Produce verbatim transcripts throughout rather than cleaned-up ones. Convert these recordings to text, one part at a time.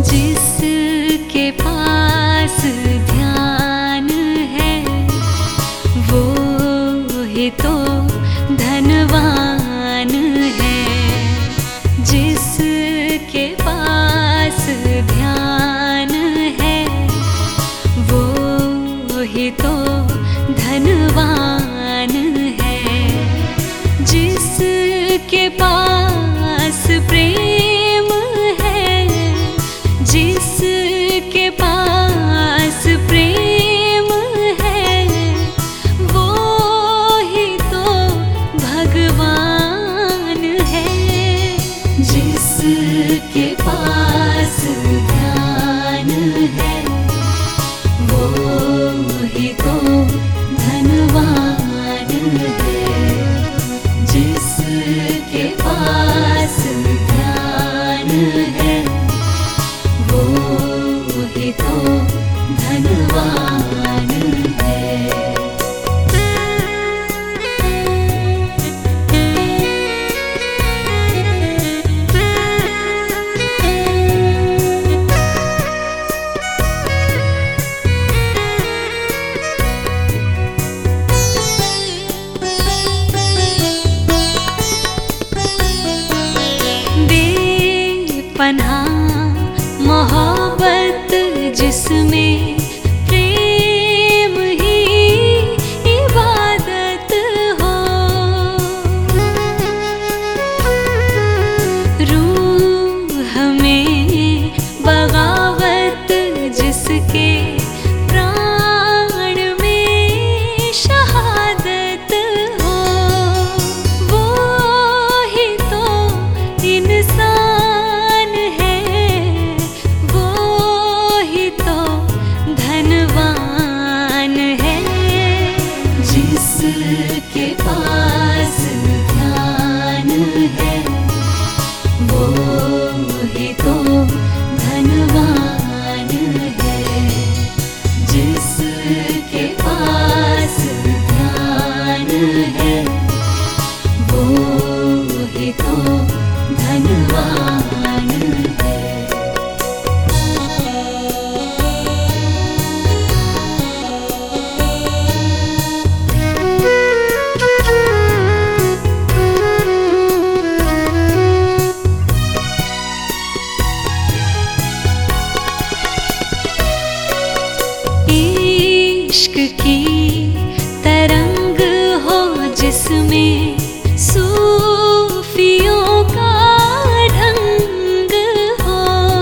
जिसके पास ध्यान है वो ही तो धनवान है। जिसके पास ध्यान है वो ही तो धनवान है। जिसके पास प्रेम है, जिसके पास प्रेम है वो ही तो भगवान है। जिसके पास ध्यान है वो ही तो धनवान है। जिसके पास ध्यान है वो ही तो धनवान है। पनाह मोहब्बत जिसमें प्रेम ही इबादत हो। रूह में बगावत जिसके प्राण में शहादत हो वो ही तो इंसान जिसके पास ध्यान है वो ही तो धनवान है। जिसके पास ध्यान है वो ही तो धनवान है। इश्क की तरंग हो जिसमें सूफियों का ढंग हो।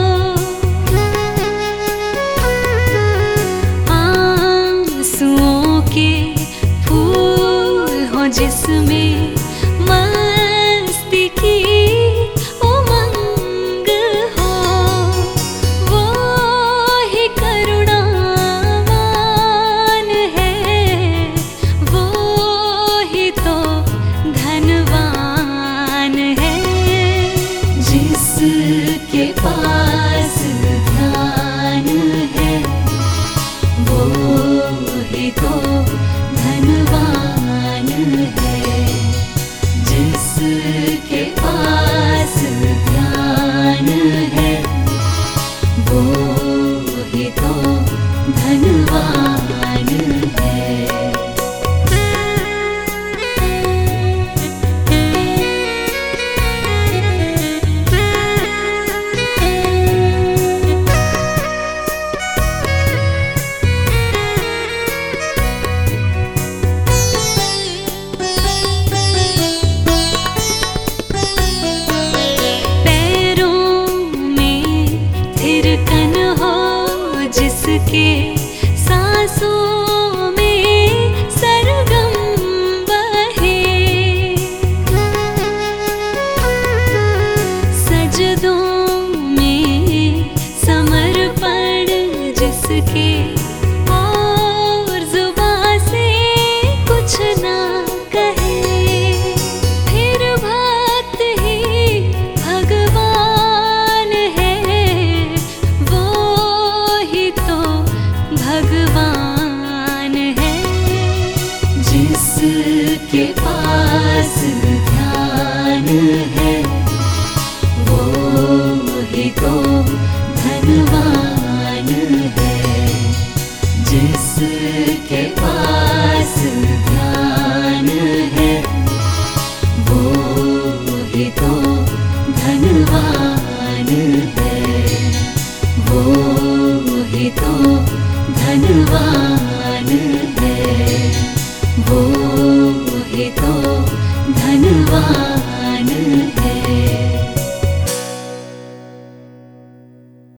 आंसुओं के फूल हो जिसमें मस्ती की उमंग हो वो ही करुणा जिसके पास ध्यान है वो ही तो धनवान है। जिसके पास ध्यान है वो ही तो धनवान है। जिसके सांसों में सरगम बहे, सजदों में समर्पण जिसके और जुबां से कुछ ना कहे। फिर भक्त ही भगवान है वो ही तो भगवान है। जिसके पास ध्यान है वो ही तो धन धनवान है। जिसके पास ध्यान है वो ही तो धनवान है। वो ही तो धनवान है। वो ही तो धनवान है।